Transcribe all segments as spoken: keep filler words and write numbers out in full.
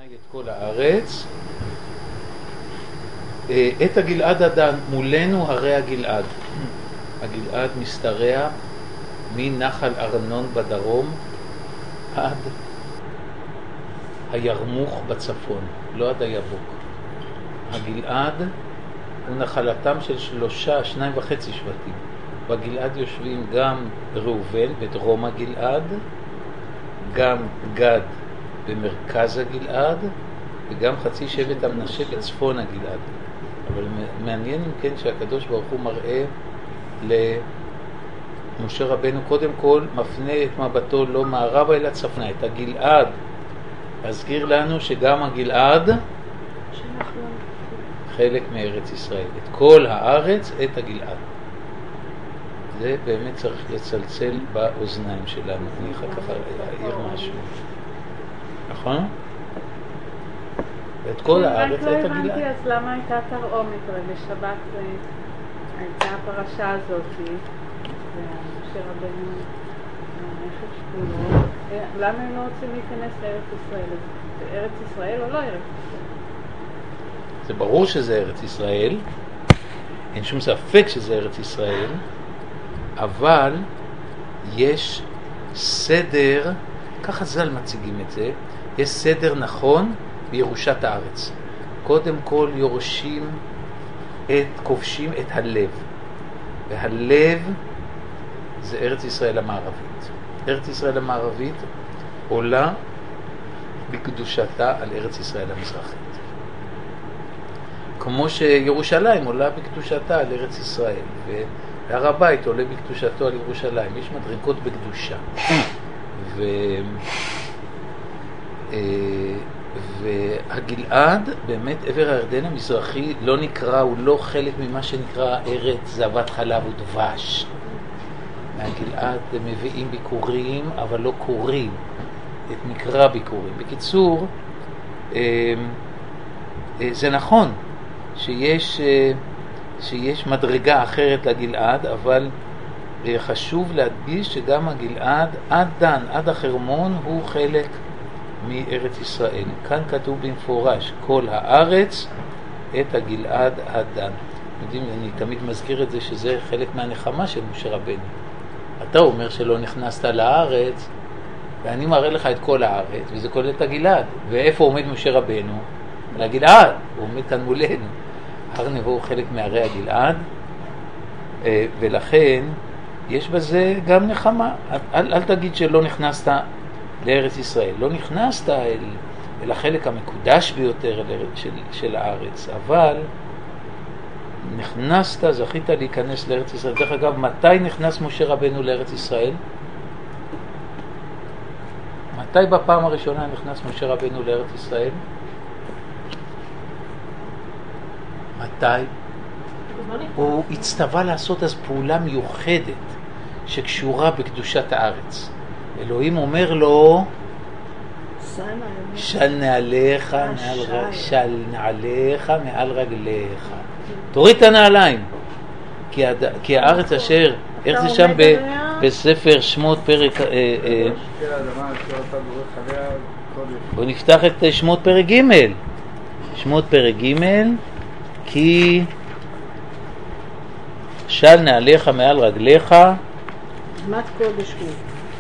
את כל הארץ, את הגלעד הדן, מולנו הרי הגלעד. הגלעד משתרע מנחל ארנון בדרום עד הירמוך בצפון, לא עד היבוק. הגלעד הוא נחלתם של שלושה, שניים וחצי שבטים. בגלעד יושבים גם ראובן בדרום הגלעד, גם גד במרכז הגלעד, וגם חצי שבט המנשה בצפון הגלעד. אבל מעניין אם כן שהקדוש ברוך הוא מראה למשה רבנו, קודם כל מפנה את מבטו לא מערבה אלא צפונה, את הגלעד. אזכיר לנו שגם הגלעד חלק מארץ ישראל, את כל הארץ, את הגלעד. זה באמת צריך לצלצל באוזניים שלנו. אני אחר כך אעיר משהו, נכון? ואת כל הארץ, את הגלעד. רק לא הבנתי, אז למה הייתה תרעומת? הרי בשבת הייתה הפרשה הזאת, ומשה רבנו נפש כולו, למה הם לא רוצים להיכנס לארץ ישראל? זה ארץ ישראל או לא ארץ ישראל? זה ברור שזה ארץ ישראל, אין שום ספק שזה ארץ ישראל, אבל יש סדר, ככה ז"ל מציגים את זה, יש סדר נכון בירושת הארץ. קודם כל יורשים את, כובשים את הלב, והלב זה ארץ ישראל המערבית. ארץ ישראל המערבית עולה בקדושתה על ארץ ישראל המזרחית. כמו שירושלים עולה בקדושתה על ארץ ישראל, והר הבית עולה בקדושתו על ירושלים. יש מדרגות בקדושה. ו... והגלעד, באמת עבר הירדן המזרחי, לא נקרא, הוא לא חלק ממה שנקרא ארץ זבת חלב ודבש. מהגלעד מביאים ביקורים, אבל לא קוראים את מקרא ביקורים. בקיצור, זה נכון שיש, שיש מדרגה אחרת לגלעד, אבל חשוב להדגיש שגם הגלעד עד דן, עד החרמון, הוא חלק מארץ ישראל. כאן כתוב במפורש, כל הארץ את הגלעד עד דן. יודעים, אני תמיד מזכיר את זה שזה חלק מהנחמה של משה רבנו. אתה אומר שלא נכנסת לארץ, ואני מראה לך את כל הארץ, וזה כולל את הגלעד. ואיפה עומד משה רבנו? על הגלעד, הוא עומד כאן מולנו. הר נבו הוא חלק מהרי הגלעד, ולכן יש בזה גם נחמה. אל, אל תגיד שלא נכנסת לארץ ישראל. לא נכנסת אל, אל החלק המקודש ביותר של, של הארץ, אבל נכנסת, זכית להיכנס לארץ ישראל. דרך אגב, מתי נכנס משה רבנו לארץ ישראל? מתי בפעם הראשונה נכנס משה רבנו לארץ ישראל? מתי? הוא הצטווה לעשות אז פעולה מיוחדת שקשורה בקדושת הארץ. אלוהים אומר לו, של נעליך מעל רגליך, של נעליך מעל רגליך. תוריד את הנעליים, כי, הד... כי הארץ אשר, איך זה שם ב... בספר שמות פרק, בוא נפתח את שמות פרק ג', שמות פרק ג', כי של נעליך מעל רגליך, אדמת קודש הוא.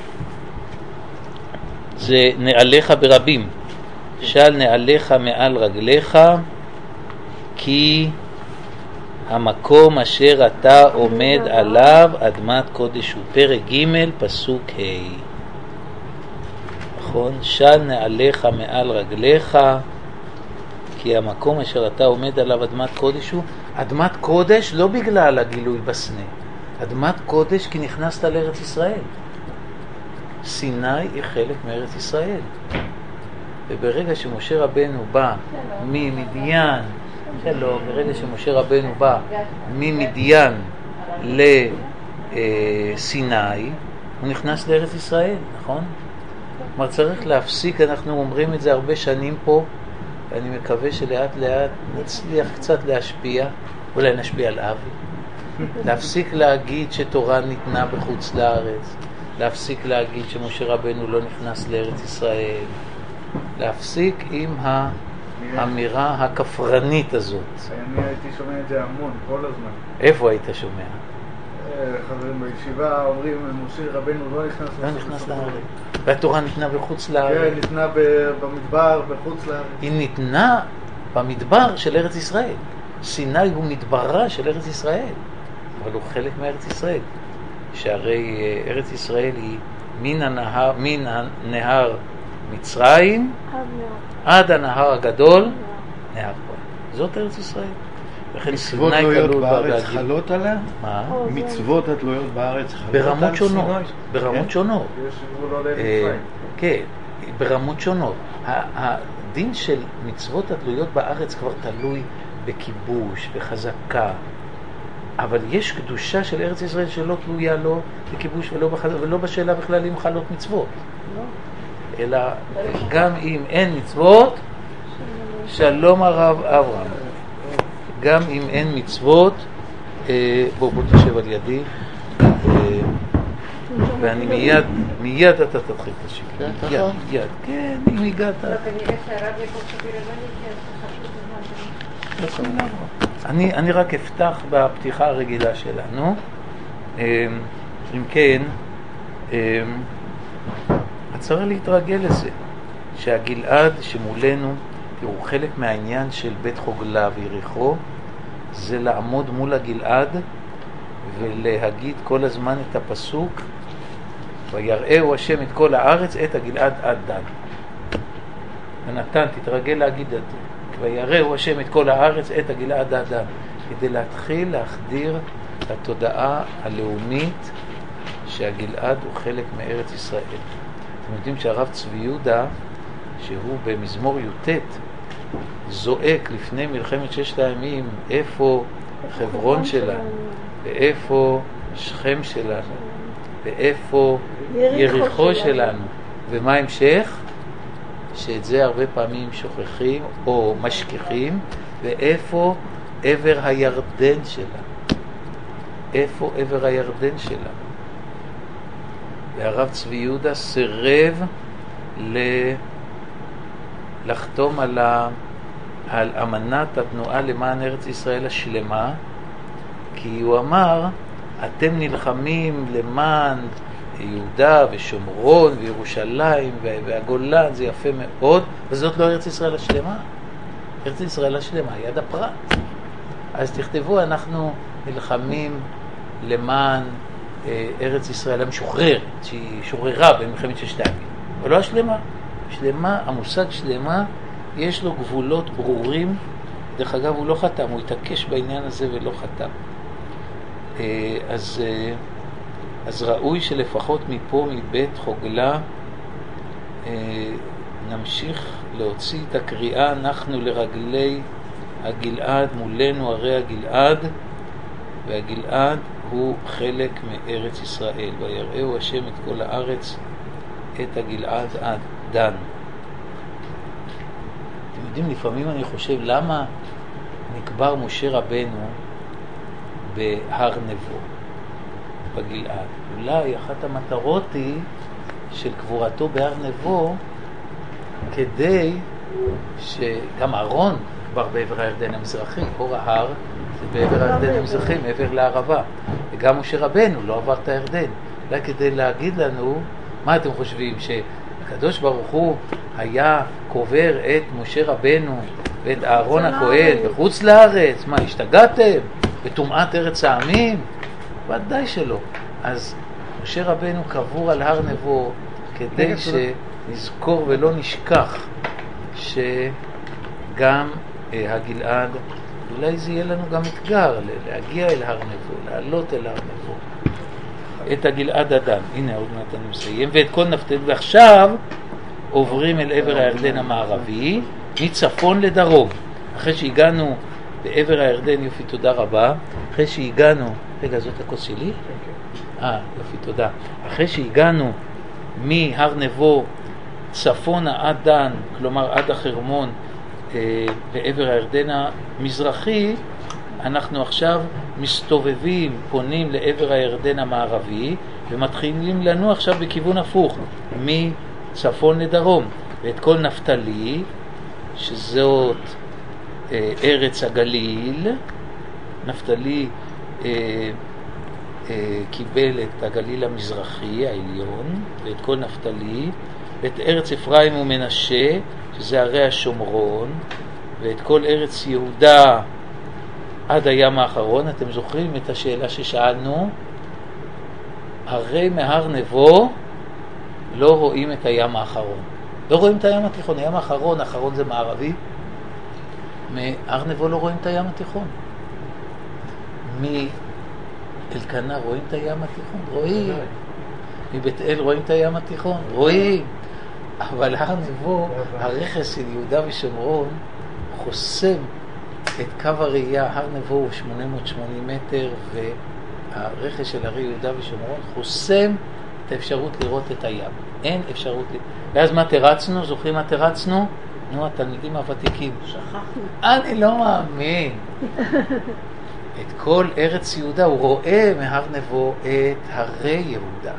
זה נעליך ברבים. של נעליך מעל רגליך, כי המקום אשר אתה עומד עליו אדמת קודש הוא. פרק ג' פסוק ה'. נכון? של נעליך מעל רגליך, כי המקום אשר אתה עומד עליו אדמת קודש הוא. אדמת קודש לא בגלל הגילוי בסנה, אדמת קודש כי נכנסת לארץ ישראל. סיני היא חלק מארץ ישראל, וברגע שמשה רבנו בא ממדיין, שלום, ברגע שמשה רבנו בא ממדיין לסיני, הוא נכנס לארץ ישראל, נכון? כלומר צריך להפסיק, אנחנו אומרים את זה הרבה שנים פה, ואני מקווה שלאט לאט נצליח קצת להשפיע, אולי נשפיע על אבי, להפסיק להגיד שתורה ניתנה בחוץ לארץ, להפסיק להגיד שמשה רבנו לא נכנס לארץ ישראל, להפסיק עם האמירה הכפרנית הזאת. אני הייתי שומע את זה המון, כל הזמן. איפה היית שומע? חברים בישיבה אומרים, משה רבנו לא נכנס לא נכנס לארץ. והתורה ניתנה בחוץ לארץ. כן, ניתנה במדבר, בחוץ לארץ. היא ניתנה במדבר של ארץ ישראל. סיני הוא מדברה של ארץ ישראל, אבל הוא חלק מארץ ישראל. שהרי ארץ ישראל היא מן הנהר, מן הנהר מצרים עד הנהר הגדול, נהר פרת. זאת ארץ ישראל. מצוות תלויות בארץ חלות עליה? מה? מצוות התלויות בארץ חלות ברמות שונות. ברמות שונות. יש גבול עולה למצרים. כן, ברמות שונות. הדין של מצוות התלויות בארץ כבר תלוי בכיבוש, בחזקה. אבל יש קדושה של ארץ ישראל שלא תלויה לא בכיבוש ולא בחזקה, ולא בשאלה בכלל אם חלות מצוות. אלא גם אם אין מצוות, שלום הרב אברהם. גם אם אין מצוות, בוא בוא תשב על ידי, ואני מיד, מיד אתה תתחיל את השיעור. מיד, מיד, כן, אם הגעת. אני, אני רק אפתח בפתיחה הרגילה שלנו. אם כן, צריך להתרגל לזה, שהגלעד שמולנו, תראו, חלק מהעניין של בית חוגלה ויריחו, זה לעמוד מול הגלעד ולהגיד כל הזמן את הפסוק, ויראהו השם את כל הארץ את הגלעד עד דן. ונתן, תתרגל להגיד את זה. ויראהו השם את כל הארץ את הגלעד עד דן, כדי להתחיל להחדיר לתודעה הלאומית שהגלעד הוא חלק מארץ ישראל. אתם יודעים שהרב צבי יהודה, שהוא במזמור י"ט, זועק לפני מלחמת ששת הימים, איפה חברון שלנו, ואיפה שכם שלנו, ואיפה יריחו שלנו, ומה המשך? שאת זה הרבה פעמים שוכחים או משכיחים, ואיפה עבר הירדן שלנו, איפה עבר הירדן שלנו. והרב צבי יהודה סירב ל... לחתום על, ה... על אמנת התנועה למען ארץ ישראל השלמה, כי הוא אמר, אתם נלחמים למען יהודה ושומרון וירושלים והגולן, זה יפה מאוד, וזאת לא ארץ ישראל השלמה. ארץ ישראל השלמה היא יד הפרט. אז תכתבו, אנחנו נלחמים למען אה, ארץ ישראל המשוחררת, שהיא שוחררה במלחמת ששת הימים, אבל לא השלמה. שלמה, המושג שלמה, יש לו גבולות ברורים. דרך אגב, הוא לא חתם, הוא התעקש בעניין הזה ולא חתם. אה, אז... אה, אז ראוי שלפחות מפה, מבית חוגלה, אה, נמשיך להוציא את הקריאה, אנחנו לרגלי הגלעד, מולנו הרי הגלעד, והגלעד הוא חלק מארץ ישראל. ויראהו השם את כל הארץ את הגלעד עד דן. אתם יודעים, לפעמים אני חושב, למה נקבר משה רבנו בהר נבו? בגלעד. אולי אחת המטרות היא של קבורתו בהר נבו, כדי שגם אהרון קבר בעבר הירדן המזרחי, אור ההר זה בעבר הירדן המזרחי, מעבר לערבה, וגם משה רבנו לא עבר את הירדן. אולי כדי להגיד לנו, מה אתם חושבים, שהקדוש ברוך הוא היה קובר את משה רבנו ואת אהרון הכהן בחוץ לארץ? מה, השתגעתם? בטומאת ארץ העמים? ודאי שלא. אז משה רבנו קבור על הר נבו כדי שנזכור ולא נשכח שגם אה, הגלעד, אולי זה יהיה לנו גם אתגר להגיע אל הר נבו, לעלות אל הר נבו את הגלעד עדן. הנה עוד מעט אני מסיים. ואת כל נפתלי, ועכשיו עוברים אל עבר הירדן המערבי מצפון לדרום. אחרי שהגענו בעבר הירדן, יופי, תודה רבה. אחרי שהגענו, רגע, זאת הכוס שלי? אה, יופי, תודה. אחרי שהגענו מהר נבו צפונה עד דן, כלומר עד החרמון, אה, בעבר הירדן המזרחי, אנחנו עכשיו מסתובבים, פונים לעבר הירדן המערבי, ומתחילים לנוע עכשיו בכיוון הפוך, מצפון לדרום. ואת כל נפתלי, שזאת אה, ארץ הגליל. נפתלי אה, אה, קיבל את הגליל המזרחי העליון, ואת כל נפתלי, ואת ארץ אפרים ומנשה, שזה ערי השומרון, ואת כל ארץ יהודה עד הים האחרון. אתם זוכרים את השאלה ששאלנו? הרי מהר נבו לא רואים את הים האחרון. לא רואים את הים התיכון. הים האחרון, האחרון זה מערבי. מהר נבו לא רואים את הים התיכון. מאלקנה רואים את הים התיכון? רואים. מבית אל רואים את הים התיכון? רואים. אבל הר נבו, הרכס של יהודה ושומרון, חוסם את קו הראייה. הר נבו הוא שמונה מאות ושמונים מטר, והרכס של הרי יהודה ושומרון חוסם את האפשרות לראות את הים. אין אפשרות ל... ואז מה תרצנו? זוכרים מה תרצנו? נו, התלמידים הוותיקים. שכחנו. אני לא מאמין. את כל ארץ יהודה הוא רואה מהר נבו את הרי יהודה.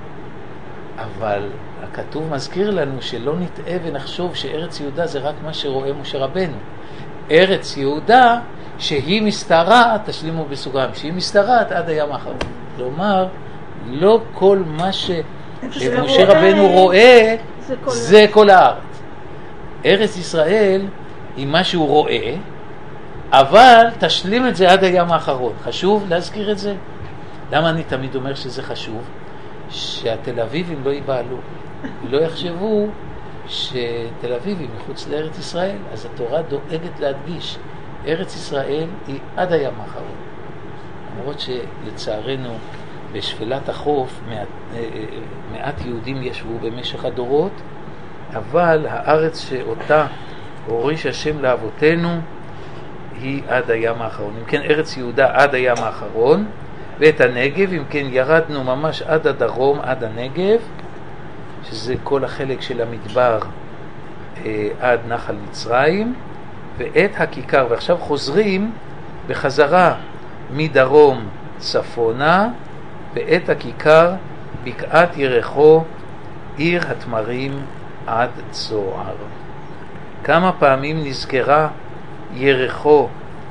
אבל הכתוב מזכיר לנו שלא נטעה ונחשוב שארץ יהודה זה רק מה שרואה משה רבנו. ארץ יהודה שהיא מסתרעת, תשלימו בסוגריים, שהיא מסתרעת עד הים האחרון. כלומר, לא כל מה שמשה רבנו רואה זה כל הארץ. ארץ ישראל היא מה שהוא רואה, אבל תשלים את זה עד הים האחרון. חשוב להזכיר את זה. למה אני תמיד אומר שזה חשוב? שהתל אביבים לא ייבהלו, לא יחשבו שתל אביב היא מחוץ לארץ ישראל. אז התורה דואגת להדגיש, ארץ ישראל היא עד הים האחרון. למרות שלצערנו בשפלת החוף מעט, מעט יהודים ישבו במשך הדורות, אבל הארץ שאותה הוריש השם לאבותינו היא עד הים האחרון. אם כן, ארץ יהודה עד הים האחרון, ואת הנגב, אם כן, ירדנו ממש עד הדרום, עד הנגב, שזה כל החלק של המדבר אה, עד נחל מצרים, ואת הכיכר. ועכשיו חוזרים בחזרה מדרום צפונה, ואת הכיכר בקעת ירחו, עיר התמרים עד צוער. כמה פעמים נזכרה ירחו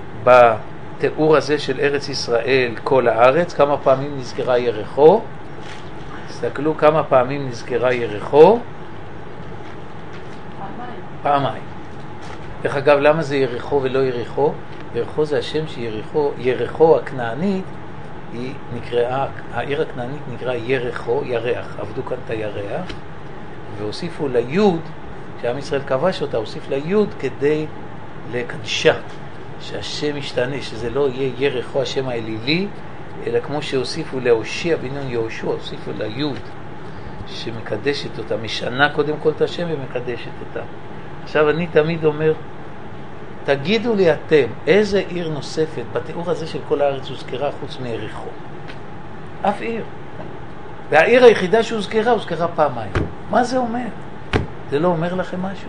בתיאור הזה של ארץ ישראל כל הארץ? כמה פעמים נזכרה ירחו? תסתכלו כמה פעמים נזכרה ירחו. פעמיים. פעמיים. דרך אגב, למה זה ירחו ולא ירחו? ירחו זה השם שירחו, ירחו הכנענית היא נקראה, העיר הכנענית נקרא ירחו, ירח, עבדו כאן את הירח, והוסיפו ליוד, כשעם ישראל כבש אותה, הוסיף ליוד כדי לקדשה, שהשם ישתנה, שזה לא יהיה ירחו השם האלילי, אלא כמו שהוסיפו להושיע בנון יהושע, הוסיפו ליוד שמקדשת אותה, משנה קודם כל את השם ומקדשת אותה. עכשיו אני תמיד אומר, תגידו לי אתם, איזה עיר נוספת בתיאור הזה של כל הארץ הוזכרה חוץ מיריחו? אף עיר. והעיר היחידה שהוזכרה, הוזכרה פעמיים. מה זה אומר? זה לא אומר לכם משהו?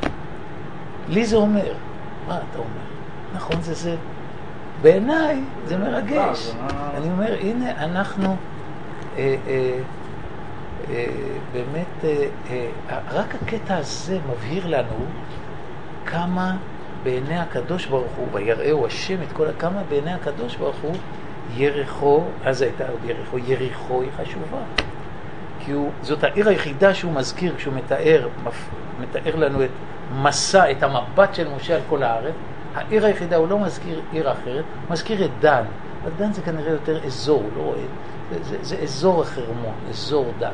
לי זה אומר. מה אתה אומר? נכון, זה זה. בעיניי זה מרגש. אני אומר, הנה אנחנו אה, אה, אה, באמת, אה, אה, רק הקטע הזה מבהיר לנו כמה בעיני הקדוש ברוך הוא, ויראהו השם את כל, כמה בעיני הקדוש ברוך הוא ירחו, אז הייתה עוד ירחו, יריחו היא חשובה. כי הוא, זאת העיר היחידה שהוא מזכיר, כשהוא מתאר, מתאר לנו את מסע, את המבט של משה על כל הארץ. העיר היחידה, הוא לא מזכיר עיר אחרת, מזכיר את דן. אבל דן זה כנראה יותר אזור, לא רואה, זה, זה, זה אזור החרמון, אזור דן.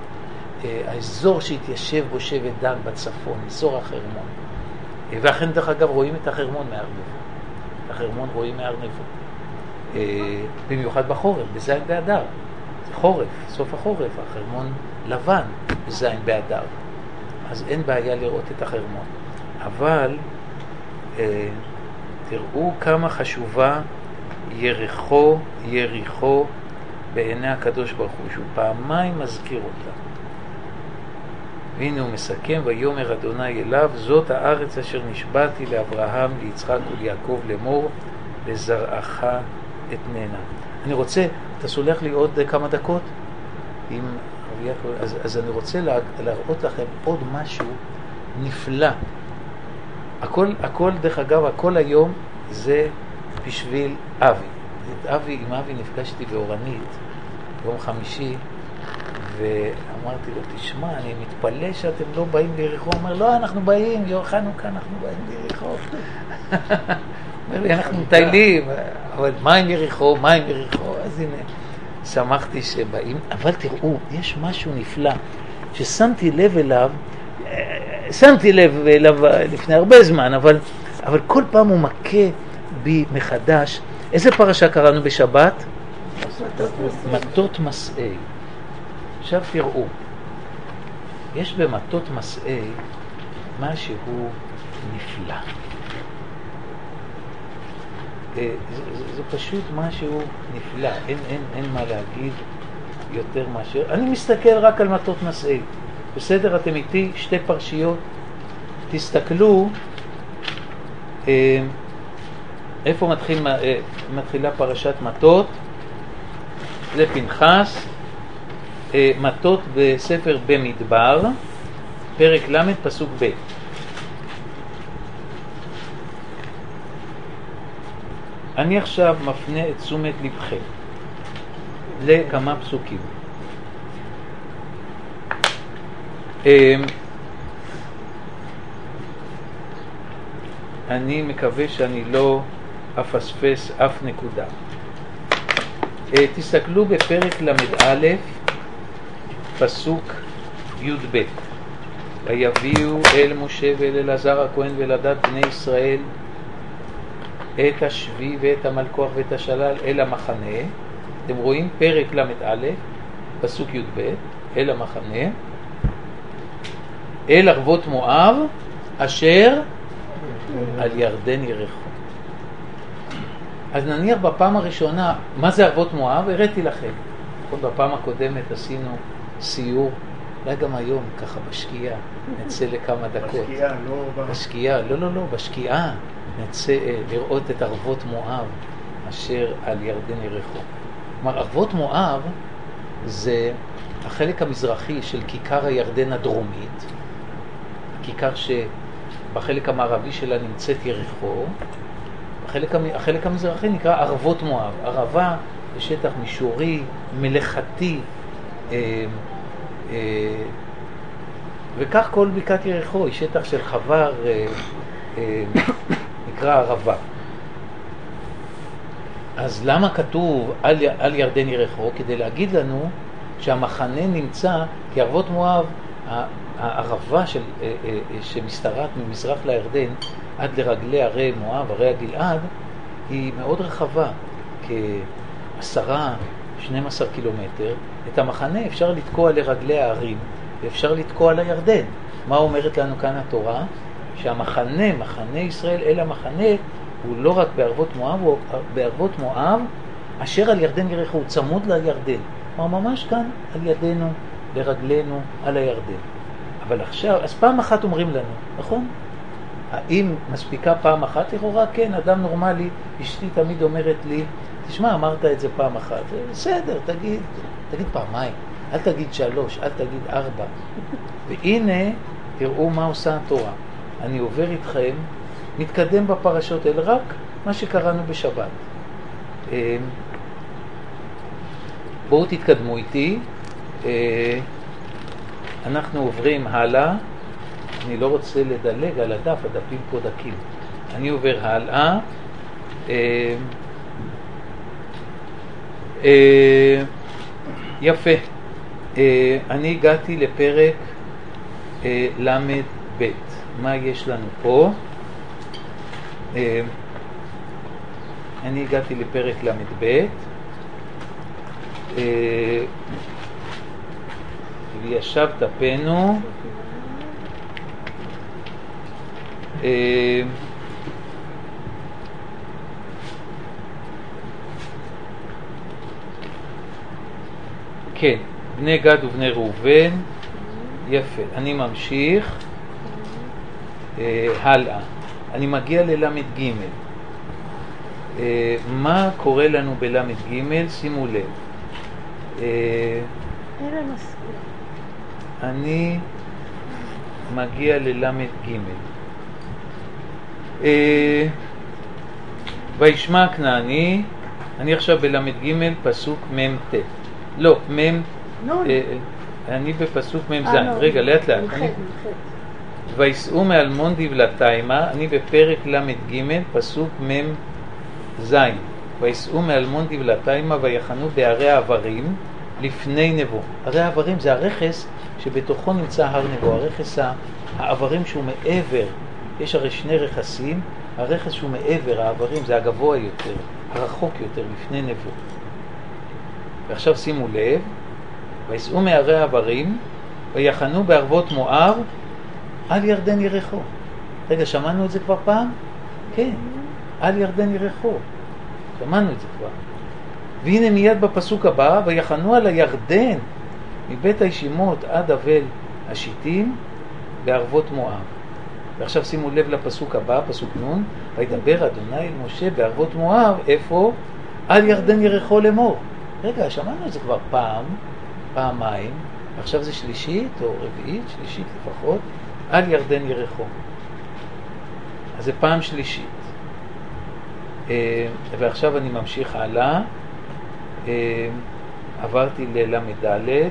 האזור שהתיישב בו שבט דן בצפון, אזור החרמון. ואכן דרך אגב רואים את החרמון מהר נבו. החרמון רואים מהר נבו. במיוחד בחורף, בזין באדר. זה חורף, סוף החורף, החרמון לבן בזין באדר. אז אין בעיה לראות את החרמון. אבל אה, תראו כמה חשובה יריחו, יריחו בעיני הקדוש ברוך הוא, שהוא פעמיים מזכיר אותה. והנה הוא מסכם, ויאמר אדוני אליו, זאת הארץ אשר נשבעתי לאברהם, ליצחק וליעקב לאמור, לזרעך אתננה. אני רוצה, אתה סולח לי עוד כמה דקות? עם, אז, אז אני רוצה לה, להראות לכם עוד משהו נפלא. הכל, הכל, דרך אגב, הכל היום זה בשביל אבי. את אבי, עם אבי נפגשתי באורנית יום חמישי, ואמרתי לו, תשמע, אני מתפלא שאתם לא באים ליריחו. הוא אומר, לא, אנחנו באים, יום חנוכה אנחנו באים ליריחו. אומר לי, אנחנו מטיילים, אבל מה עם יריחו, מה עם יריחו? אז הנה, שמחתי שבאים. אבל תראו, יש משהו נפלא, ששמתי לב אליו, שמתי לב אליו לפני הרבה זמן, אבל, אבל כל פעם הוא מכה בי מחדש. איזה פרשה קראנו בשבת? מטות מסעי. עכשיו תראו, יש במטות מסעי משהו נפלא. זה, זה, זה פשוט משהו נפלא, אין, אין, אין מה להגיד יותר מאשר. אני מסתכל רק על מטות מסעי. בסדר, אתם איתי, שתי פרשיות. תסתכלו איפה מתחיל, מתחילה פרשת מטות. לפנחס, מטות בספר במדבר, פרק ל' פסוק ב'. אני עכשיו מפנה את תשומת לבכם לכמה פסוקים. אני מקווה שאני לא אפספס אף נקודה. תסתכלו בפרק למד א' פסוק י' ב'. ויביאו אל משה ואל אלעזר הכהן ואל עדת בני ישראל את השבי ואת המלכוח ואת השלל אל המחנה. אתם רואים פרק למד א' פסוק י' ב', אל המחנה, אל ערבות מואב אשר על ירדן יריחו. אז נניח בפעם הראשונה, מה זה ערבות מואב? הראיתי לכם. בפעם הקודמת עשינו סיור, אולי גם היום ככה בשקיעה, נצא לכמה דקות. בשקיעה, לא... בשקיעה, לא, לא, לא, בשקיעה נצא לראות את ערבות מואב אשר על ירדן יריחו. כלומר, ערבות מואב זה החלק המזרחי של כיכר הירדן הדרומית, הכיכר שבחלק המערבי שלה נמצאת יריחו. החלק, החלק המזרחי נקרא ערבות מואב. ערבה זה שטח מישורי, מלאכתי, אה, אה, וכך כל בקעת יריחו היא שטח של חבר, אה, אה, נקרא ערבה. אז למה כתוב על, על ירדן יריחו? כדי להגיד לנו שהמחנה נמצא, כי ערבות מואב, הערבה של, שמשתרעת ממזרח לירדן עד לרגלי הרי מואב, הרי הגלעד, היא מאוד רחבה, כעשרה, שנים עשר קילומטר. את המחנה אפשר לתקוע לרגלי הערים, ואפשר לתקוע לירדן. מה אומרת לנו כאן התורה? שהמחנה, מחנה ישראל אל המחנה, הוא לא רק בערבות מואב, הוא בערבות מואב, אשר על ירדן יריחו, הוא צמוד לירדן. כלומר, ממש כאן על ידינו, לרגלינו, על הירדן. אבל עכשיו, אז פעם אחת אומרים לנו, נכון? האם מספיקה פעם אחת? לכאורה כן, אדם נורמלי, אשתי תמיד אומרת לי, תשמע, אמרת את זה פעם אחת. בסדר, תגיד, תגיד פעמיים, אל תגיד שלוש, אל תגיד ארבע. והנה, תראו מה עושה התורה. אני עובר איתכם, מתקדם בפרשות האלה, רק מה שקראנו בשבת. בואו תתקדמו איתי. אנחנו עוברים הלאה. אני לא רוצה לדלג על הדף, הדפים פה דקים. אני עובר הלאה. אה, אה, יפה. אה, אני הגעתי לפרק אה, למד ב'. מה יש לנו פה? אה, אני הגעתי לפרק למד ב'. אה, וישב תפנו. כן, בני גד ובני ראובן. יפה, אני ממשיך הלאה. אני מגיע ללמד ג'. מה קורה לנו בלמד ג'? שימו לב. אלה מסכים. אני מגיע ללמד ג'. אה, וישמע כנעני, אני עכשיו בלמד ג' פסוק מם ת. לא, מם, נון. אה, אני בפסוק מם אה, זין. לא. רגע, לאט לאט. נמחת, אני- נמחת. ויסעו מאלמון דבלתיימה, אני בפרק למד ג' פסוק מם זין. ויסעו מאלמון דבלתיימה ויחנו בערי העברים לפני נבו. ערי העברים זה הרכס שבתוכו נמצא הר נבו, הרכס העברים שהוא מעבר. יש הרי שני רכסים, הרכס שהוא מעבר, העברים זה הגבוה יותר, הרחוק יותר, לפני נבו. ועכשיו שימו לב, ויסעו מערי העברים ויחנו בערבות מואב על ירדן ירחו. רגע, שמענו את זה כבר פעם? כן, על ירדן ירחו. שמענו את זה כבר. והנה מיד בפסוק הבא, ויחנו על הירדן מבית הישימות עד אבל השיטים בערבות מואב. ועכשיו שימו לב לפסוק הבא, פסוק נון, וידבר אדוני אל משה בערבות מואב, איפה? על ירדן ירחו לאמור. רגע, שמענו את זה כבר פעם, פעמיים, ועכשיו זה שלישית או רביעית, שלישית לפחות, על ירדן ירחו. אז זה פעם שלישית. ועכשיו אני ממשיך הלאה. עברתי ללמד ד'.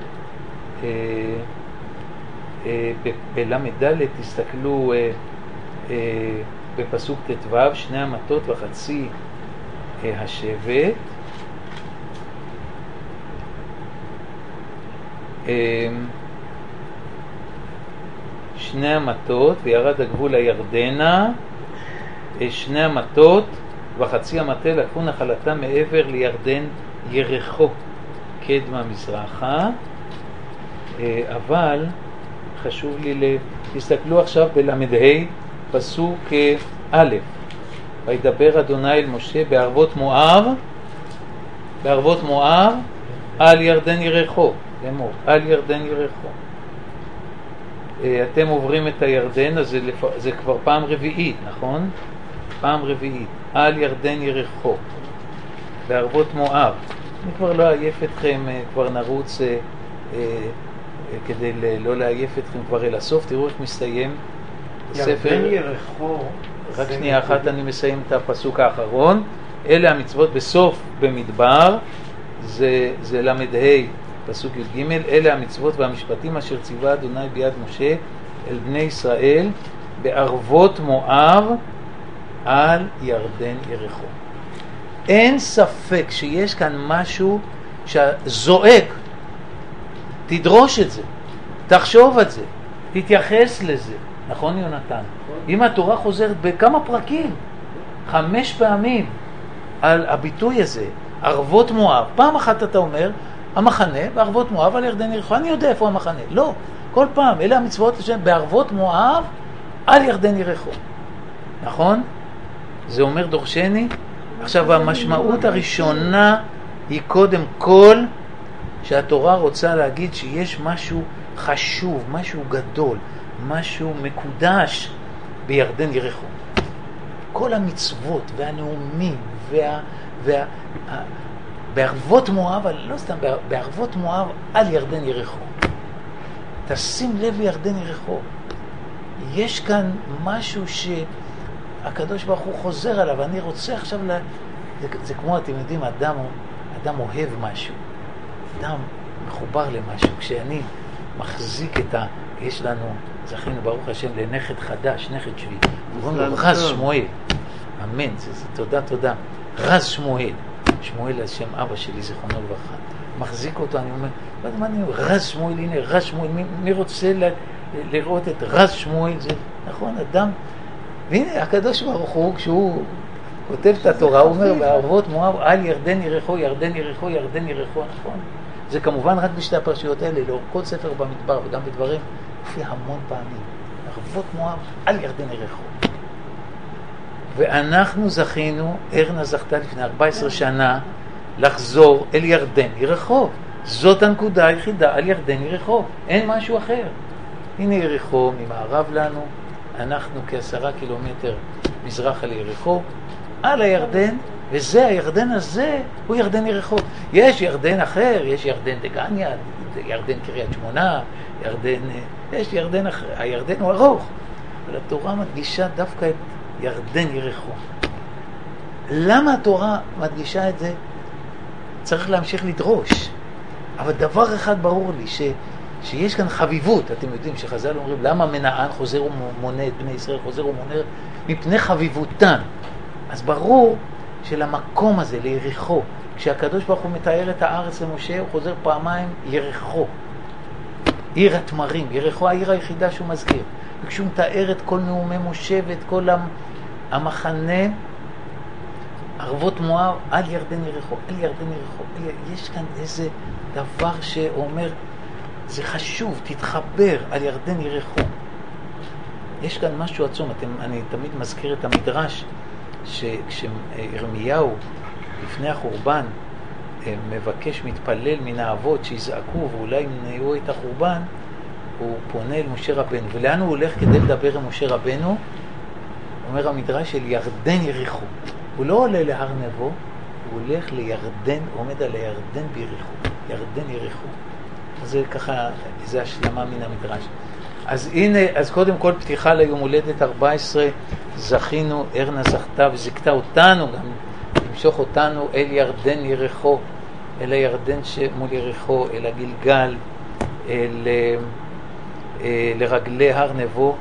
בלמד ד' תסתכלו בפסוק ת' ו', שני המטות וחצי השבט. שני המטות וירד הגבול הירדנה, שני המטות וחצי המטה לקחו נחלתם מעבר לירדן ירחו קדמה מזרחה. אבל חשוב לי ל... תסתכלו עכשיו בלמד ה' פסוק א', וידבר אדוני אל משה בערבות מואב, בערבות מואב על ירדן ירחו לאמור, על ירדן ירחו. אתם עוברים את הירדן, אז זה, לפ... זה כבר פעם רביעית, נכון? פעם רביעית, על ירדן ירחו, בערבות מואב. אני כבר לא אעייף אתכם, כבר נרוץ אה, אה, כדי לא להעייף אתכם כבר אל הסוף. תראו איך מסתיים ספר. ירדן ירחו. רק שנייה אחת אני מסיים את הפסוק האחרון. אלה המצוות בסוף במדבר, זה, זה למד ה' פסוק י' ג', אלה המצוות והמשפטים אשר ציווה אדוני ביד משה אל בני ישראל בערבות מואב על ירדן ירחו. אין ספק שיש כאן משהו שזועק, תדרוש את זה, תחשוב את זה, תתייחס לזה, נכון יונתן? אם התורה חוזרת בכמה פרקים, חמש פעמים על הביטוי הזה, ערבות מואב, פעם אחת אתה אומר המחנה בערבות מואב על ירדן ירחו, אני יודע איפה המחנה, לא, כל פעם אלה המצוות שהן בערבות מואב על ירדן ירחו, נכון? זה אומר דורשני. עכשיו המשמעות הראשונה היא קודם כל שהתורה רוצה להגיד שיש משהו חשוב, משהו גדול, משהו מקודש בירדן ירחו. כל המצוות והנאומים וה, וה, בערבות מואב, לא סתם, בערבות מואב על ירדן ירחו. תשים לב לירדן ירחו. יש כאן משהו שהקדוש ברוך הוא חוזר עליו, אני רוצה עכשיו, לה... זה, זה כמו, אתם יודעים, אדם, אדם אוהב משהו, אדם מחובר למשהו. כשאני מחזיק את ה... יש לנו, זכינו ברוך השם לנכד חדש, נכד שביעי, קוראים לו רז שמואל, אמן, זה, זה תודה תודה, רז שמואל, שמואל השם אבא שלי זיכרונו לברכה, מחזיק אותו, אני אומר, מה, מה אני אומר, רז שמואל, הנה רז שמואל, מי, מי רוצה ל, לראות את רז שמואל, זה נכון, אדם, והנה הקדוש ברוך הוא, כשהוא כותב את התורה, הוא אומר, בערבות מואב על ירדן ירחו, ירדן ירחו, ירדן ירחו, נכון? זה כמובן רק בשתי הפרשיות האלה, לאור כל ספר במדבר וגם בדברים, הופיע המון פעמים, ערבות מואב על ירדן ירחו. ואנחנו זכינו, ארנה זכתה לפני ארבע עשרה שנה, לחזור אל ירדן ירחו. זאת הנקודה היחידה, על ירדן ירחו, אין משהו אחר. הנה ירחו, ממערב לנו, אנחנו כעשרה קילומטר מזרח על ירחו, על הירדן וזה, הירדן הזה, הוא ירדן יריחו. יש ירדן אחר, יש ירדן דגניה, ירדן קריית שמונה, ירדן, יש ירדן אחר, הירדן הוא ארוך. אבל התורה מדגישה דווקא את ירדן יריחו. למה התורה מדגישה את זה? צריך להמשיך לדרוש. אבל דבר אחד ברור לי, ש, שיש כאן חביבות. אתם יודעים שחז"ל אומרים, למה מנען חוזר ומונה את בני ישראל, חוזר ומונה מפני חביבותן. אז ברור שלמקום הזה, ליריחו, כשהקדוש ברוך הוא מתאר את הארץ למשה, הוא חוזר פעמיים יריחו. עיר התמרים, יריחו העיר היחידה שהוא מזכיר. וכשהוא מתאר את כל נאומי משה ואת כל המחנה, ערבות מואב, על ירדן יריחו, על ירדן יריחו. יש כאן איזה דבר שאומר, זה חשוב, תתחבר על ירדן יריחו. יש כאן משהו עצום. אתם, אני תמיד מזכיר את המדרש, שכשירמיהו לפני החורבן מבקש, מתפלל מן האבות שיזעקו ואולי ימנעו את החורבן, הוא פונה אל משה רבנו. ולאן הוא הולך כדי לדבר עם משה רבנו? אומר המדרש של ירדן יריחו. הוא לא עולה להר נבו, הוא הולך לירדן, עומד על הירדן ביריחו. ירדן יריחו. זה ככה, זה השלמה מן המדרש. אז הנה, אז קודם כל פתיחה ליום הולדת ארבע עשרה, זכינו, ארנה זכתה וזכתה אותנו, גם למשוך אותנו אל ירדן יריחו, אל הירדן שמול יריחו, אל הגלגל, אל, לרגלי הר נבו,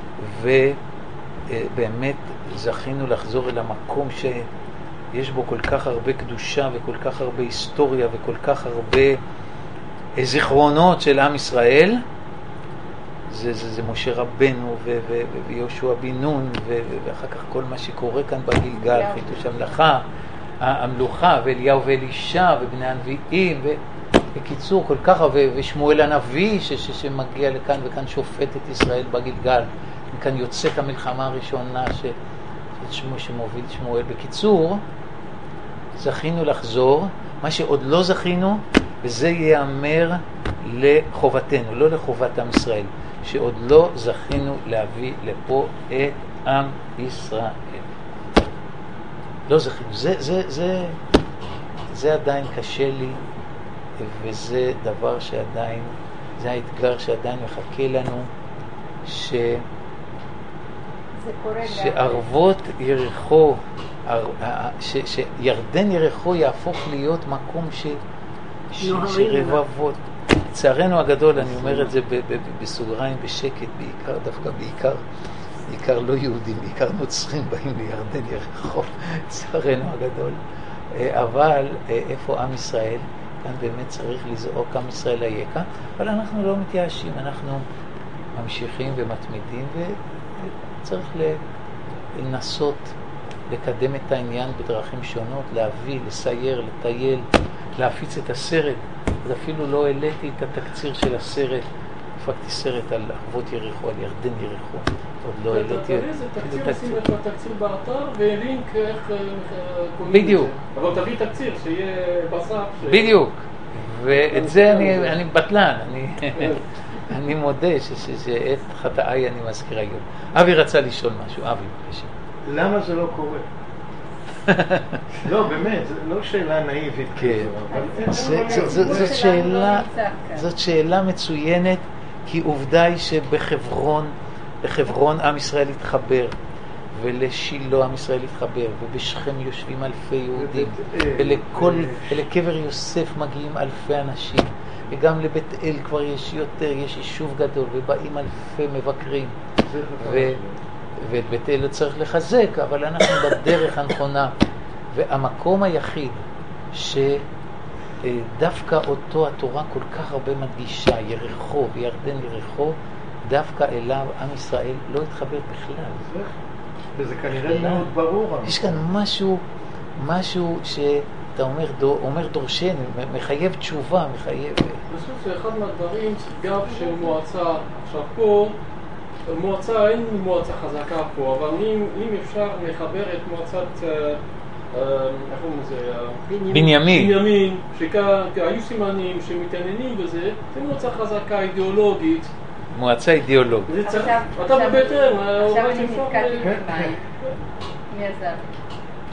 ובאמת זכינו לחזור אל המקום שיש בו כל כך הרבה קדושה וכל כך הרבה היסטוריה וכל כך הרבה זיכרונות של עם ישראל. זה, זה, זה משה רבנו ו- ו- ו- ויהושע בן נון ו- ו- ואחר כך כל מה שקורה כאן בגלגל, חידוש המלאכה, המלוכה, ואליהו ואלישע ובני הנביאים, ובקיצור כל כך, ו- ושמואל הנביא ש- ש- שמגיע לכאן וכאן שופט את ישראל בגלגל, וכאן יוצאת המלחמה הראשונה ש- שמו, שמוביל שמואל. בקיצור, זכינו לחזור, מה שעוד לא זכינו, וזה ייאמר לחובתנו, לא לחובת עם ישראל, שעוד לא זכינו להביא לפה את עם ישראל. לא זכינו. זה, זה, זה, זה עדיין קשה לי, וזה דבר שעדיין, זה האתגר שעדיין מחכה לנו, ש... שערבות יריחו, ש, שירדן יריחו יהפוך להיות מקום ש... שרבבות. לצערנו הגדול, אני אומר את זה בסוגריים, בשקט, בעיקר, דווקא בעיקר, בעיקר לא יהודים, בעיקר נוצרים באים לירדן יריחו, לצערנו הגדול. אבל איפה עם ישראל? כאן באמת צריך לזעוק עם ישראל היקה, אבל אנחנו לא מתייאשים, אנחנו ממשיכים ומתמידים, וצריך לנסות לקדם את העניין בדרכים שונות, להביא, לסייר, לטייל, להפיץ את הסרט. אז אפילו לא העליתי את התקציר של הסרט, הפקתי סרט על ערבות יריחו, על ירדן יריחו. עוד לא העליתי את זה. תקציר, שים את התקציר באתר ולינק איך קוראים. בדיוק. אבל תביא תקציר, שיהיה בסף. בדיוק. ואת זה אני בטלן, אני מודה שאת חטאי אני מזכיר היום. אבי רצה לשאול משהו, אבי בבקשה. למה זה לא קורה? לא, באמת, זו לא שאלה נאיבית. כן, זאת שאלה, זאת שאלה מצוינת, כי עובדה היא שבחברון, בחברון עם ישראל התחבר, ולשילה עם ישראל התחבר, ובשכם יושבים אלפי יהודים, ולקבר יוסף מגיעים אלפי אנשים, וגם לבית אל כבר יש יותר, יש יישוב גדול, ובאים אלפי מבקרים, ואת בית אל צריך לחזק, אבל אנחנו בדרך הנכונה. והמקום היחיד שדווקא אותו התורה כל כך הרבה מדגישה, יריחו וירדן יריחו, דווקא אליו עם ישראל לא התחבר בכלל. וזה כנראה מאוד ברור. יש כאן משהו, משהו שאתה אומר, אומר דורשני, מחייב תשובה, מחייב... אני חושב שאחד מהדברים, גם של מועצה, עכשיו פה, מועצה, אין מועצה חזקה פה, אבל אם, אם אפשר לחבר את מועצת, איך אומרים זה? בנימין. בנימין, שהיו סימנים שמתעניינים בזה, זה מועצה חזקה אידיאולוגית. מועצה אידיאולוגית. אתה בבית אל, עכשיו אני נתקעתי במים. מי עזר?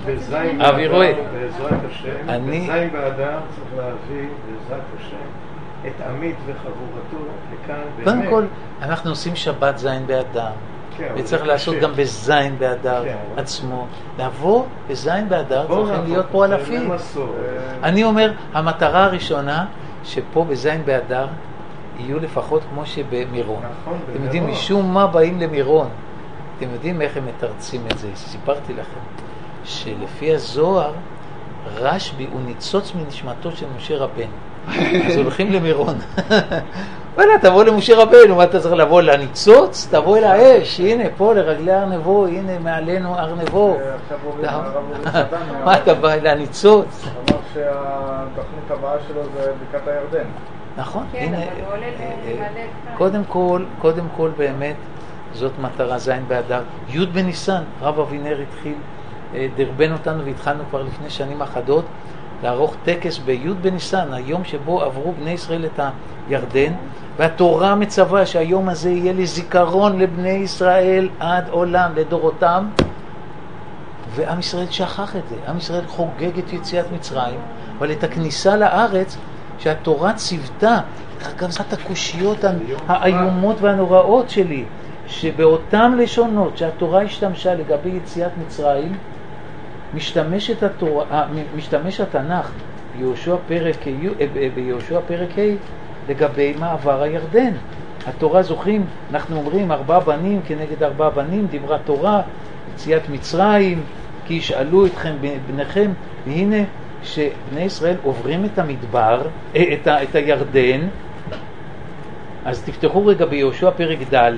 בזין אבי רואה. בעזרת השם, אני- בזין באדר צריך להביא בעזרת השם את עמית וחבורתו לכאן. קודם באמת. כל, אנחנו עושים שבת זין באדר, כן, אבל וצריך זה לעשות קשה. גם בזין באדר כן, אבל- עצמו. לבוא בזין באדר בואו צריכים נעבור, להיות פה זה אלפים. מסורת. אני אומר, המטרה הראשונה, שפה בזין באדר יהיו לפחות כמו שבמירון. נכון, אתם יודעים, במירון. משום מה באים למירון. אתם יודעים איך הם מתרצים את זה? סיפרתי לכם, שלפי הזוהר, רשב"י הוא ניצוץ מנשמתו של משה רבנו. אז הולכים למירון. וואלה, תבוא למשה רבנו, מה אתה צריך לבוא לניצוץ? תבוא אל האש, הנה פה לרגלי הר נבו, הנה מעלינו הר נבו. עכשיו אומרים אתה- הרב אורי סדן, מה אתה בא לניצוץ? אמר שהתוכנית הבאה שלו זה בקעת הירדן. נכון, כן, הנה, אבל הוא עולה אה, אה, למלא כאן. קודם כל, קודם כל באמת, זאת מטרה זין באדר. י' בניסן, רב אבינר התחיל, אה, דרבן אותנו והתחלנו כבר לפני שנים אחדות, לערוך טקס בי' בניסן, היום שבו עברו בני ישראל את הירדן, והתורה מצווה שהיום הזה יהיה לזיכרון לבני ישראל עד עולם, לדורותם, ועם ישראל שכח את זה. עם ישראל חוגג את יציאת מצרים, אבל את הכניסה לארץ שהתורה ציוותה, גם זאת הקושיות האיומות והנוראות שלי, שבאותם לשונות שהתורה השתמשה לגבי יציאת מצרים, משתמשת התורה, משתמש התנ"ך ביהושע פרק ה' ביהושע פרק ה' לגבי מעבר הירדן. התורה, זוכרים, אנחנו אומרים ארבע בנים כנגד ארבע בנים, דיברה תורה, יציאת מצרים, כי ישאלו אתכם בניכם, והנה שבני ישראל עוברים את המדבר, את, ה, את הירדן. אז תפתחו רגע ביהושע פרק ד',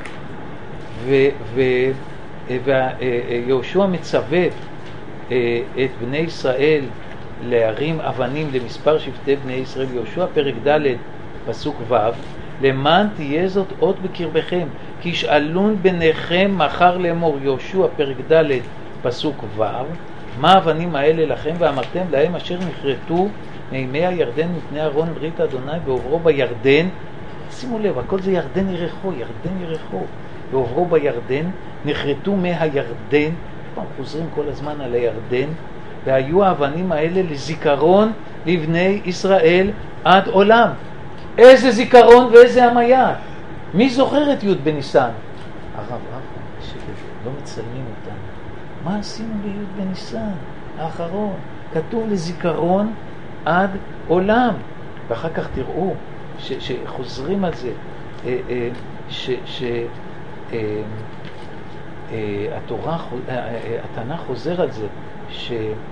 ויהושע מצווה את בני ישראל להרים אבנים למספר שבטי בני ישראל. יהושע פרק ד' פסוק ו', למען תהיה זאת אות בקרבכם, כי ישאלון בניכם מחר לאמור. יהושע פרק ד' פסוק ו', מה האבנים האלה לכם? ואמרתם להם אשר נחרטו מימי הירדן מפני ארון ברית אדוני ועוברו בירדן. שימו לב, הכל זה ירדן ירחו, ירדן ירחו. ועוברו בירדן, נחרטו מהירדן, פעם חוזרים כל הזמן על הירדן, והיו האבנים האלה לזיכרון לבני ישראל עד עולם. איזה זיכרון ואיזה המיה. מי זוכר את י' בניסן? הרב, הרב, לא מצלמים אותנו. מה עשינו בי' בניסן האחרון? כתוב לזיכרון עד עולם. ואחר כך תראו ש, שחוזרים על זה, שהתורה, התנ"ך חוזר על זה, ש...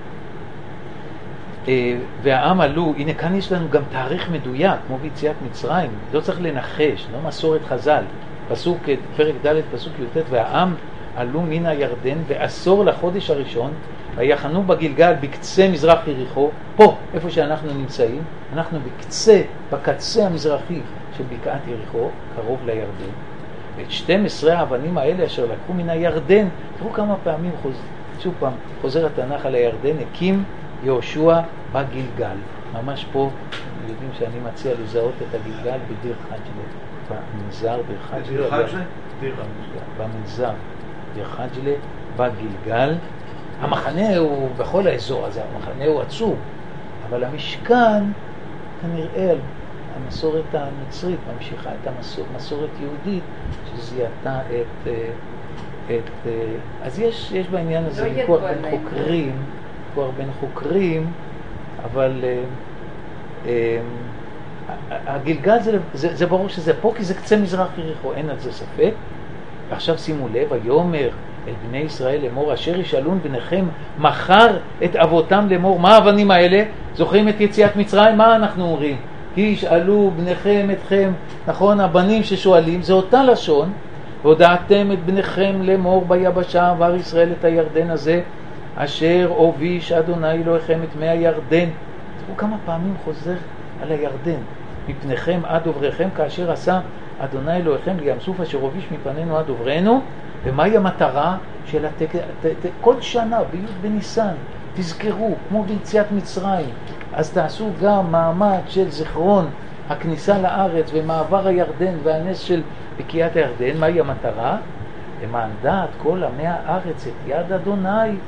והעם עלו, הנה כאן יש לנו גם תאריך מדויק, כמו ביציאת מצרים, לא צריך לנחש, לא מסורת חז"ל. פסוק, פרק ד' פסוק י"ט, והעם עלו מן הירדן בעשור לחודש הראשון, ויחנו בגלגל בקצה מזרח יריחו, פה, איפה שאנחנו נמצאים, אנחנו בקצה, בקצה המזרחי של בקעת יריחו, קרוב לירדן. ואת שתים עשרה האבנים האלה אשר לקחו מן הירדן, תראו כמה פעמים חוזר, שוב פעם, חוזר התנ"ך על הירדן, הקים יהושע בגלגל. ממש פה, יודעים שאני מציע לזהות את הגלגל בדיר חג'לה, במנזר דיר חג'לה. דיר חג'לה? דיר במנזר דיר חג'לה, בגלגל. המחנה הוא בכל האזור הזה, המחנה הוא עצום, אבל המשכן כנראה המסורת המצרית ממשיכה את המסורת, מסורת יהודית שזיהתה את, את אז יש, יש בעניין הזה ויכוח בין חוקרים, ויכוח בין חוקרים, אבל הגלגל זה, זה, זה ברור שזה פה כי זה קצה מזרח יריחו, אין על זה ספק. ועכשיו שימו לב, ויאמר אל בני ישראל לאמור, אשר ישאלון בניכם מחר את אבותם לאמור. מה האבנים האלה? זוכרים את יציאת מצרים? מה אנחנו אומרים? כי ישאלו בניכם אתכם, נכון, הבנים ששואלים, זה אותה לשון. והודעתם את בניכם לאמור ביבשה, עבר ישראל את הירדן הזה, אשר הוביש אדוני אלוהיכם את מי הירדן. תראו כמה פעמים חוזר על הירדן. מפניכם עד עובריכם, כאשר עשה אדוני אלוהיכם לים סוף אשר הוביש מפנינו עד עוברנו. ומהי המטרה של הטקס? כל שנה בי' בניסן תזכרו, כמו ביציאת מצרים, אז תעשו גם מעמד של זיכרון הכניסה לארץ ומעבר הירדן והנס של בקיעת הירדן. מהי המטרה? למען דעת כל עמי הארץ את יד אדוני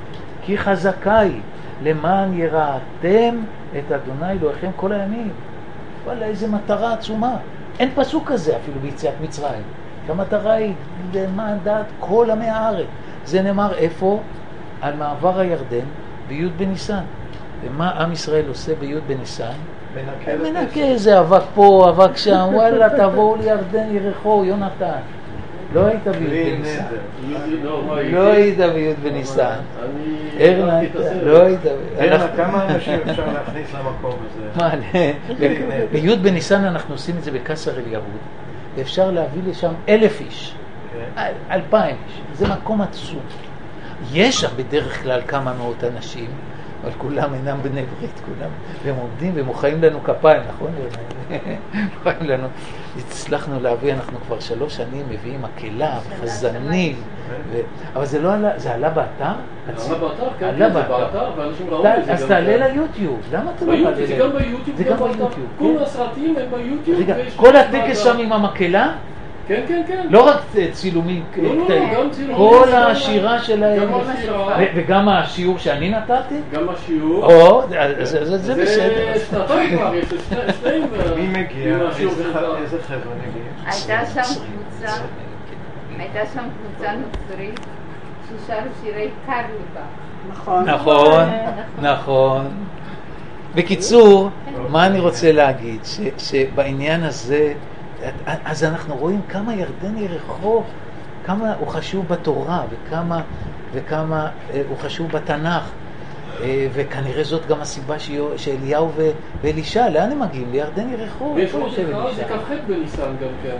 כי חזקה היא, למען יראתם את אדוני אלוהיכם כל הימים. וואלה, איזה מטרה עצומה. אין פסוק כזה אפילו ביציאת מצרים. המטרה היא למען דעת כל עמי הארץ. זה נאמר איפה? על מעבר הירדן בי' בניסן. ומה עם ישראל עושה בי' בניסן? מנקה. מנקה איזה אבק פה, אבק שם, וואלה, תבואו לירדן יריחו, יונתן. לא היית בי' בניסן. לא היית בי' בניסן. ארנה, לא היית. ארנה, כמה אנשים אפשר להכניס למקום הזה? מה, בי' בניסן אנחנו עושים את זה בקסר אל יהוד, ואפשר להביא לשם אלף איש, אלפיים איש. זה מקום עצום. יש שם בדרך כלל כמה מאות אנשים, אבל כולם אינם בני ברית, כולם, והם עומדים ומוחאים לנו כפיים, נכון? מוחאים לנו. הצלחנו להביא, אנחנו כבר שלוש שנים מביאים מקהלה וחזנים, אבל זה לא עלה, זה עלה באתר? עלה באתר, כן, זה באתר, ואנשים ראו את זה. אז תעלה ליוטיוב, למה אתה לא מעלה? זה גם ביוטיוב, זה גם ביוטיוב. כל הסרטים הם ביוטיוב. רגע, כל הטקס שם עם המקהלה? כן, כן, כן. לא רק צילומים קטעים, כל השירה שלהם, וגם השיעור שאני נתתי? גם השיעור. או, זה בסדר. זה שנתיים כבר, יש שתיים. מי מגיע? איזה חבר'ה מגיע? הייתה שם קבוצה, הייתה שם קבוצה נוצרית ששרו שירי קרליבך. נכון. נכון, נכון. בקיצור, מה אני רוצה להגיד? שבעניין הזה, אז אנחנו רואים כמה ירדן יריחו, כמה הוא חשוב בתורה וכמה, וכמה הוא חשוב בתנ"ך, וכנראה זאת גם הסיבה שאליהו ואלישע, לאן הם מגיעים? לירדן יריחו. ויש עוד אחד, זה כ"ח בניסן גם כן.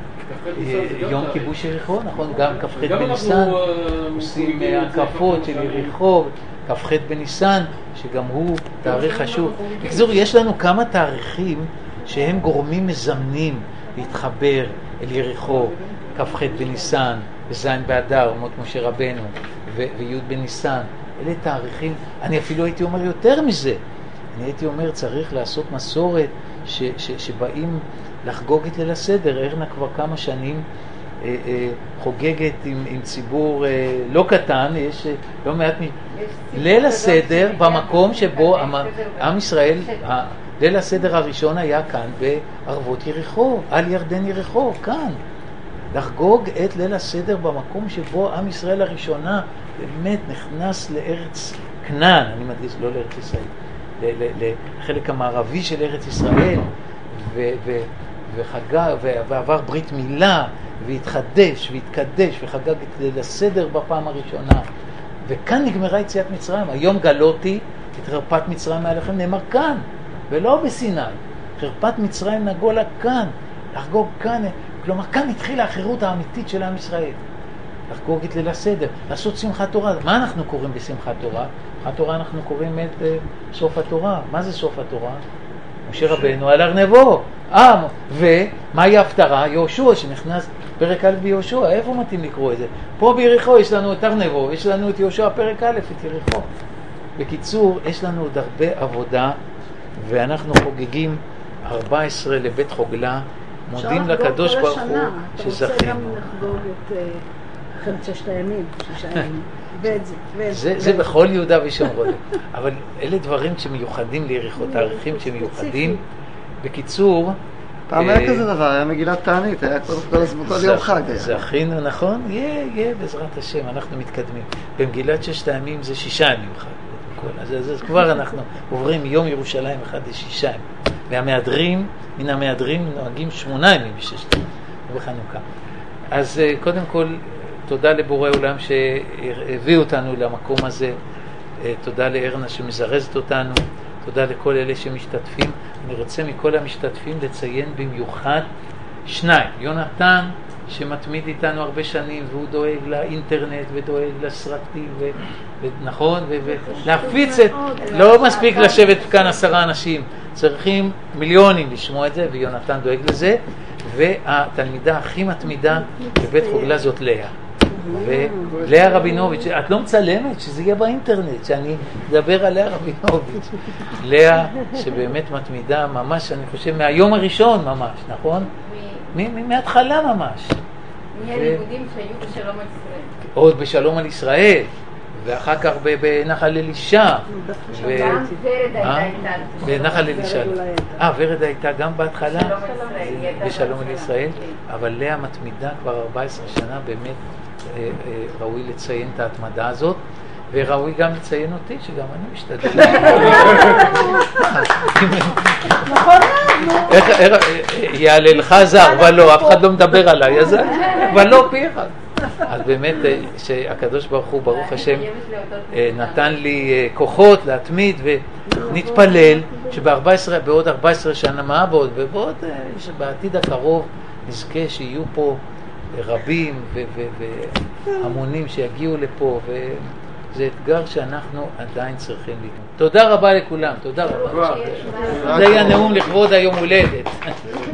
יום כיבוש יריחו, נכון, גם כ"ח בניסן, עושים הקפות של יריחו, כ"ח בניסן, שגם הוא תאריך חשוב. בקיצור, יש לנו כמה תאריכים שהם גורמים מזמנים להתחבר אל יריחו, כ"ח בניסן, וזין באדר, מות משה רבנו, וי' בניסן. אלה תאריכים, אני אפילו הייתי אומר יותר מזה. אני הייתי אומר, צריך לעשות מסורת ש, ש, שבאים לחגוג את ליל הסדר. ארנה כבר כמה שנים אה, אה, חוגגת עם, עם ציבור אה, לא קטן, יש אה, לא מעט מ... ליל הסדר במקום שבו עם, עם ישראל, ה, ליל הסדר הראשון היה כאן בערבות יריחו, על ירדן יריחו, כאן. לחגוג את ליל הסדר במקום שבו עם ישראל הראשונה באמת נכנס לארץ כנען, אני מדגיש, לא לארץ ישראל, לחלק המערבי של ארץ ישראל, ו- ו- וחגג, ועבר ברית מילה, והתחדש, והתקדש, וחגג את ליל הסדר בפעם הראשונה. וכאן נגמרה יציאת מצרים. היום גלותי את חרפת מצרים מעליכם, נאמר כאן, ולא בסיני. חרפת מצרים נגולה כאן, לחגוג כאן. כלומר, כאן התחילה החירות האמיתית של עם ישראל. לחגוג את ליל הסדר, לעשות שמחת תורה. מה אנחנו קוראים בשמחת תורה? שמחת תורה אנחנו קוראים את uh, סוף התורה. מה זה סוף התורה? משה רבנו על הר נבו. אה, ומהי ההפטרה? יהושע שנכנס פרק א' ביהושע. איפה מתאים לקרוא את זה? פה ביריחו יש לנו את הר נבו, יש לנו את יהושע פרק א', את יריחו. בקיצור, יש לנו עוד הרבה עבודה, ואנחנו חוגגים ארבע עשרה לבית חוגלה, מודים לקדוש ברוך הוא שזכינו. אתה רוצה גם לחגוג את מלחמת ששת הימים, שישה ימים, ואת זה. זה, זה בכל יהודה ושומרון. אבל אלה דברים שמיוחדים ליריחו, תאריכים שמיוחדים. בקיצור, פעם היה כזה דבר, היה מגילת תענית, היה כל יום חג. זכינו, נכון? יהיה, יהיה, בעזרת השם, אנחנו מתקדמים. במגילת ששת הימים זה שישה ימים חג. אז, אז, אז כבר אנחנו עוברים מיום ירושלים אחד לשישה ימים. והמהדרים, מן המהדרים נוהגים שמונה ימים בששת ימים בחנוכה. אז קודם כל, תודה לבורא עולם שהביא אותנו למקום הזה. תודה לארנה שמזרזת אותנו. תודה לכל אלה שמשתתפים. אני רוצה מכל המשתתפים לציין במיוחד שניים. יונתן שמתמיד איתנו הרבה שנים, והוא דואג לאינטרנט ודואג לסרטים, ו... ונכון, ולהפיץ את... לא מספיק לשבת כאן עשרה אנשים, צריכים מיליונים לשמוע את זה, ויונתן דואג לזה. והתלמידה הכי מתמידה בבית חוגלה זאת לאה. ולאה רבינוביץ', את לא מצלמת שזה יהיה באינטרנט, שאני אדבר על לאה רבינוביץ'. לאה שבאמת מתמידה ממש, אני חושב, מהיום הראשון ממש, נכון? מההתחלה ממש. מהלימודים שהיו בשלום על ישראל. עוד בשלום על ישראל. ואחר כך בנחל אלישע. ו- גם ורד אה? הייתה איתנו. בנחל אלישע. אה, ורד הייתה גם בהתחלה? שלום ישראל, היא הייתה בשלום בהתחלה. לישראל, אבל לאה מתמידה כבר ארבע עשרה שנה, באמת אה, אה, ראוי לציין את ההתמדה הזאת, וראוי גם לציין אותי, שגם אני משתדל. נכון? איך, איך, יעלה לך זר, ולא, אף אחד לא מדבר עליי, אז ולא פי אחד. אז באמת שהקדוש ברוך הוא, ברוך השם, נתן לי כוחות להתמיד, ונתפלל שבארבע עשרה, בעוד ארבע עשרה שנה, מה בעוד? ובעוד, שבעתיד הקרוב נזכה שיהיו פה רבים והמונים שיגיעו לפה, וזה אתגר שאנחנו עדיין צריכים להתמודד. תודה רבה לכולם, תודה רבה. זה היה נאום לכבוד היום הולדת.